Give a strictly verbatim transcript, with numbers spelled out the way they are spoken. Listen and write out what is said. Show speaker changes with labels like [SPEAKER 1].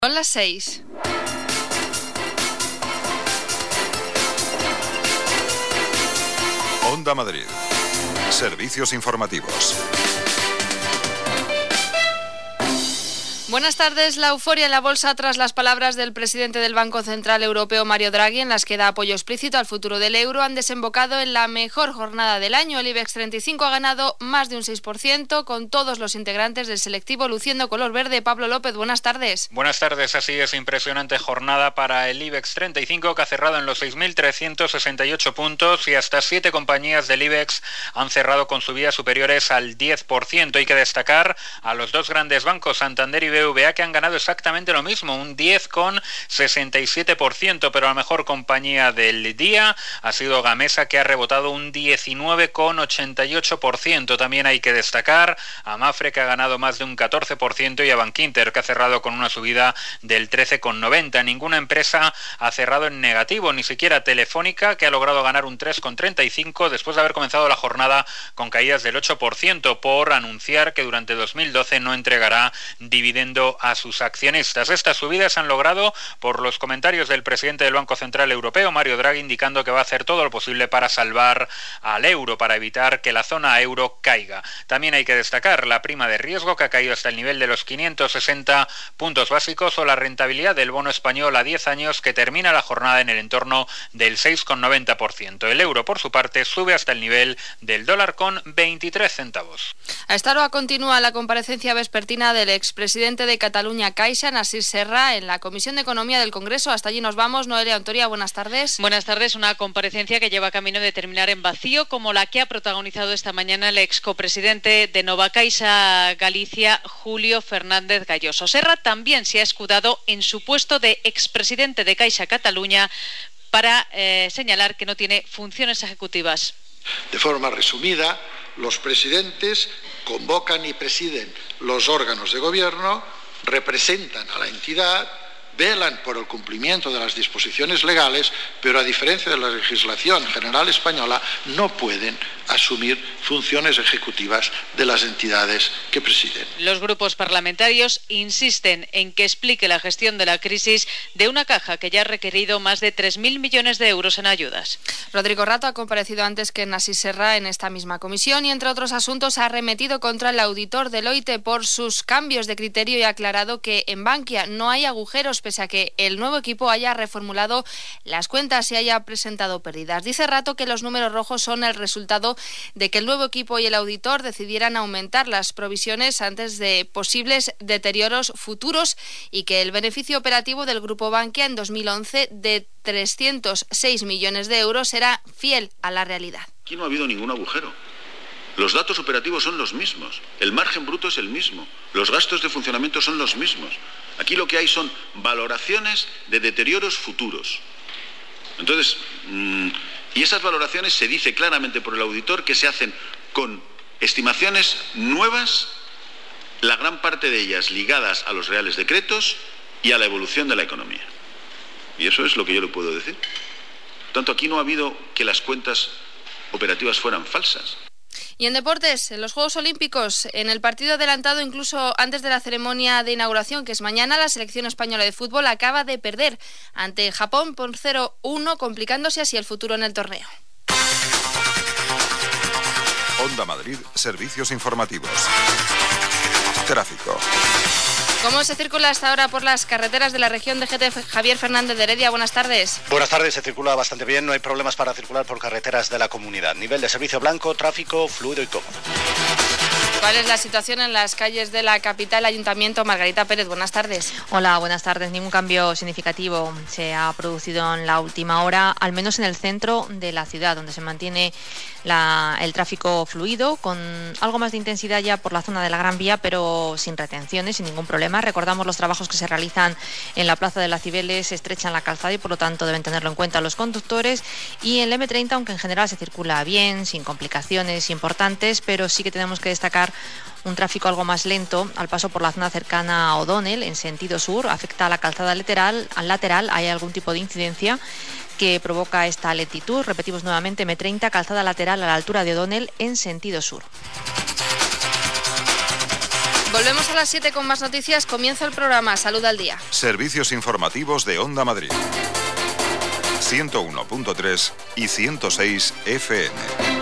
[SPEAKER 1] Son las seis.
[SPEAKER 2] Onda Madrid. Servicios informativos.
[SPEAKER 1] Buenas tardes. La euforia en la bolsa tras las palabras del presidente del Banco Central Europeo, Mario Draghi, en las que da apoyo explícito al futuro del euro, han desembocado en la mejor jornada del año. El IBEX treinta y cinco ha ganado más de un seis por ciento, con todos los integrantes del selectivo luciendo color verde. Pablo López, buenas tardes.
[SPEAKER 3] Buenas tardes. Así es, impresionante jornada para el IBEX treinta y cinco, que ha cerrado en los seis mil trescientos sesenta y ocho puntos, y hasta siete compañías del IBEX han cerrado con subidas superiores al diez por ciento. Hay que destacar a los dos grandes bancos, Santander y B B V A, que han ganado exactamente lo mismo, un diez coma sesenta y siete por ciento, pero la mejor compañía del día ha sido Gamesa, que ha rebotado un diecinueve coma ochenta y ocho por ciento. También hay que destacar a Mapfre, que ha ganado más de un catorce por ciento, y a Bankinter, que ha cerrado con una subida del trece coma noventa por ciento. Ninguna empresa ha cerrado en negativo, ni siquiera Telefónica, que ha logrado ganar un tres coma treinta y cinco por ciento después de haber comenzado la jornada con caídas del ocho por ciento por anunciar que durante dos mil doce no entregará dividendo a sus accionistas. Estas subidas se han logrado por los comentarios del presidente del Banco Central Europeo, Mario Draghi, indicando que va a hacer todo lo posible para salvar al euro, para evitar que la zona euro caiga. También hay que destacar la prima de riesgo, que ha caído hasta el nivel de los quinientos sesenta puntos básicos, o la rentabilidad del bono español a diez años, que termina la jornada en el entorno del seis coma noventa por ciento. El euro, por su parte, sube hasta el nivel del dólar con veintitrés centavos.
[SPEAKER 1] A esta hora continúa la comparecencia vespertina del expresidente de Cataluña Caixa, Narcís Serra, en la Comisión de Economía del Congreso. Hasta allí nos vamos. Noelia Ontoria, buenas tardes.
[SPEAKER 4] Buenas tardes. Una comparecencia que lleva camino de terminar en vacío, como la que ha protagonizado esta mañana el ex copresidente de Nova Caixa Galicia, Julio Fernández Galloso. Serra también se ha escudado en su puesto de expresidente de Caixa Cataluña para eh, señalar que no tiene funciones ejecutivas.
[SPEAKER 5] De forma resumida, los presidentes convocan y presiden los órganos de gobierno, representan a la entidad, velan por el cumplimiento de las disposiciones legales, pero a diferencia de la legislación general española, no pueden asumir funciones ejecutivas de las entidades que presiden.
[SPEAKER 4] Los grupos parlamentarios insisten en que explique la gestión de la crisis de una caja que ya ha requerido más de tres mil millones de euros en ayudas.
[SPEAKER 1] Rodrigo Rato ha comparecido antes que Narcís Serra en esta misma comisión y, entre otros asuntos, ha arremetido contra el auditor Deloitte por sus cambios de criterio y ha aclarado que en Bankia no hay agujeros, pese a que el nuevo equipo haya reformulado las cuentas y haya presentado pérdidas. Dice Rato que los números rojos son el resultado de que el nuevo equipo y el auditor decidieran aumentar las provisiones antes de posibles deterioros futuros y que el beneficio operativo del Grupo Bankia en dos mil once de trescientos seis millones de euros era fiel a la realidad.
[SPEAKER 6] Aquí no ha habido ningún agujero. Los datos operativos son los mismos, el margen bruto es el mismo, los gastos de funcionamiento son los mismos. Aquí lo que hay son valoraciones de deterioros futuros. Entonces, mmm, y esas valoraciones se dice claramente por el auditor que se hacen con estimaciones nuevas, la gran parte de ellas ligadas a los reales decretos y a la evolución de la economía. Y eso es lo que yo le puedo decir. Por tanto, aquí no ha habido que las cuentas operativas fueran falsas.
[SPEAKER 1] Y en deportes, en los Juegos Olímpicos, en el partido adelantado incluso antes de la ceremonia de inauguración, que es mañana, la selección española de fútbol acaba de perder ante Japón por cero uno, complicándose así el futuro en el torneo.
[SPEAKER 2] Onda Madrid, servicios informativos. Tráfico.
[SPEAKER 1] ¿Cómo se circula hasta ahora por las carreteras de la región de G T? Javier Fernández de Heredia, buenas tardes.
[SPEAKER 7] Buenas tardes, se circula bastante bien, no hay problemas para circular por carreteras de la comunidad. Nivel de servicio blanco, tráfico fluido y cómodo.
[SPEAKER 1] ¿Cuál es la situación en las calles de la capital? Ayuntamiento, Margarita Pérez, buenas tardes.
[SPEAKER 8] Hola, buenas tardes. Ningún cambio significativo se ha producido en la última hora, al menos en el centro de la ciudad, donde se mantiene la, el tráfico fluido, con algo más de intensidad ya por la zona de la Gran Vía, pero sin retenciones, sin ningún problema. Recordamos los trabajos que se realizan en la Plaza de las Cibeles, estrechan la calzada y por lo tanto deben tenerlo en cuenta los conductores. Y en el eme treinta, aunque en general se circula bien, sin complicaciones importantes, pero sí que tenemos que destacar un tráfico algo más lento al paso por la zona cercana a O'Donnell en sentido sur. Afecta a la calzada lateral, al lateral hay algún tipo de incidencia que provoca esta lentitud. Repetimos nuevamente, eme treinta, calzada lateral a la altura de O'Donnell en sentido sur.
[SPEAKER 1] Volvemos a las siete con más noticias. Comienza el programa Salud al Día.
[SPEAKER 2] Servicios informativos de Onda Madrid. ciento uno punto tres y ciento seis F M.